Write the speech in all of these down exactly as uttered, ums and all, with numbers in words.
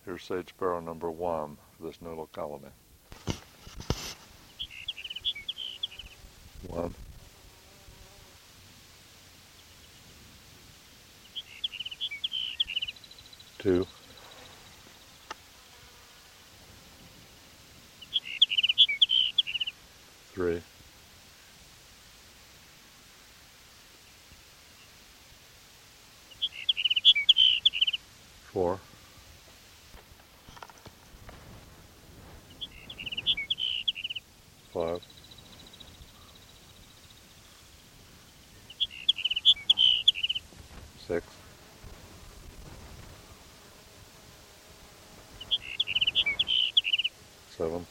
Here's sage sparrow number one for this new locality. One. Two. Three. Four. Five. Six. Seven.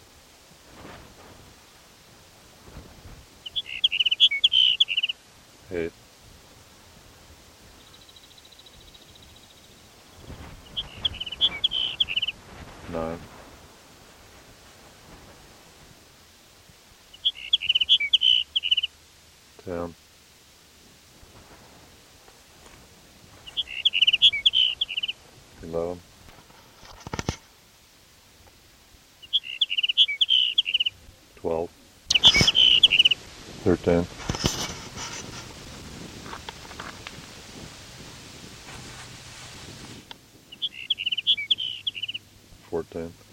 Eight. Nine. Ten. Eleven. Twelve. Thirteen. Fourteen.